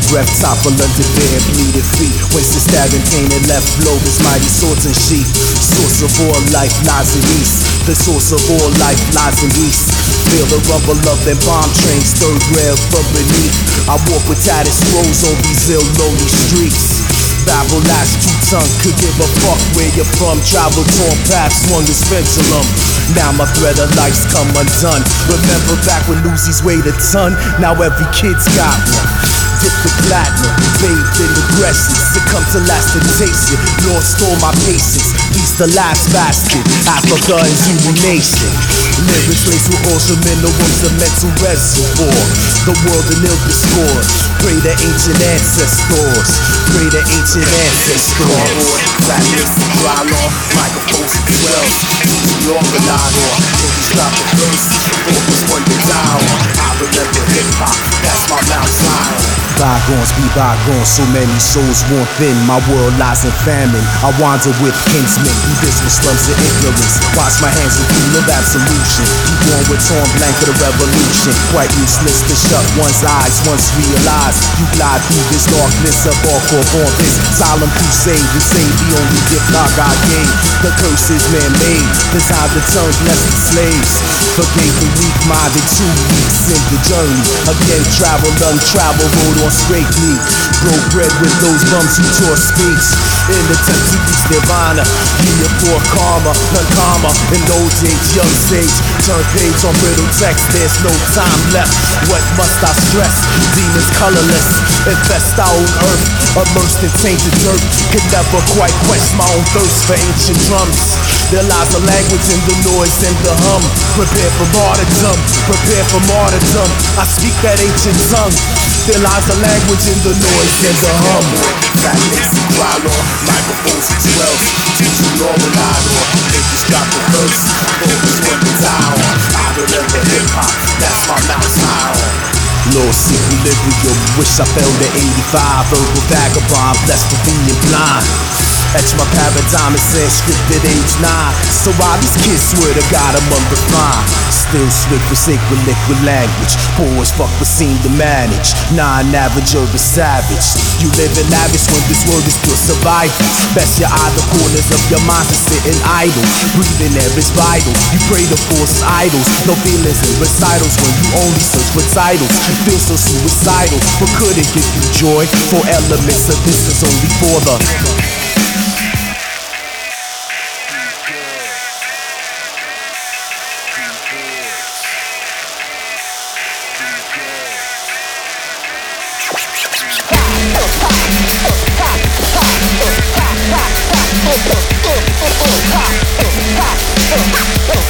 breath, top of London bear, bleeding feet. Wasted stabbing pain and left blow, his mighty swords and sheath. Source of all life lies in east. The source of all life lies in east. Feel the rumble of them bomb trains, third rail from beneath. I walk with tattered scrolls on these ill lonely streets. Babble last two-tongue, could give a fuck where you're from. Travel torn paths, swung this pendulum. Now my thread of life's come undone. Remember back when Lucy's weighed a ton? Now every kid's got one. Dipped the platinum, bathed in aggression. Succumb to last temptation, lost all my patience. Peace the last basket, Africa is human nation. Lyrics laced with ocean minerals, a mental reservoir. The world in ill discord. Pray to ancient ancestors. Pray to ancient ancestors. Flatness, dry law, microphones and 12. Organizer, niggas drop the verse. Focus one to down. I remember hip hop, that's my Mount Zion. Bygones be bygones, so many souls worn thin. My world lies in famine. I wander with kinsmen, invisible slums of ignorance. Wash my hands in pool of absolution. Keep on with torn blanket of revolution. Quite useless to shut one's eyes once realized. You glide through this darkness, embark off on this solemn crusade. You say the only gift our God gave. The curse is man-made, designed to turn blessed slaves. Forgave the weak-minded 2 weeks in the journey. Again traveled untraveled, road on straight knee. Broke bread with those bums who tore speech. In the attempt to reach nirvana, year for karma, none karma. In old age, young sage, turn page on brittle text. There's no time left. What must I stress? Demons colorless, infest our own earth. Immersed in tainted dirt, could never quite quench my own thirst for ancient drums. There lies a language in the noise and the hum. Prepare for martyrdom, prepare for martyrdom. I speak that ancient tongue. There lies a language in the noise and the hum. Flatness, dry law, microphones and 12. Teaching normalizer, niggas drop the verse. Focus one to down. I remember hip hop, that's my Mount Zion. Lost equilibrium, wish I fell to 85. Verbal vagabond, blessed for being blind. Etch my paradigm in Sanskrit at age 9. So while these kids swear to God I'm unrefined, still swift for sacred liquid language. Poor as fuck but seem to manage. Non-average urban savage. You live in lavish when this world is still survival. Best your eye the corners of your mind to sitting idle. Breathing air is vital. You pray to force idols. No feelings in recitals when you only search for titles. You feel so suicidal, but could it give you joy? 4 elements of this is only for the Ha!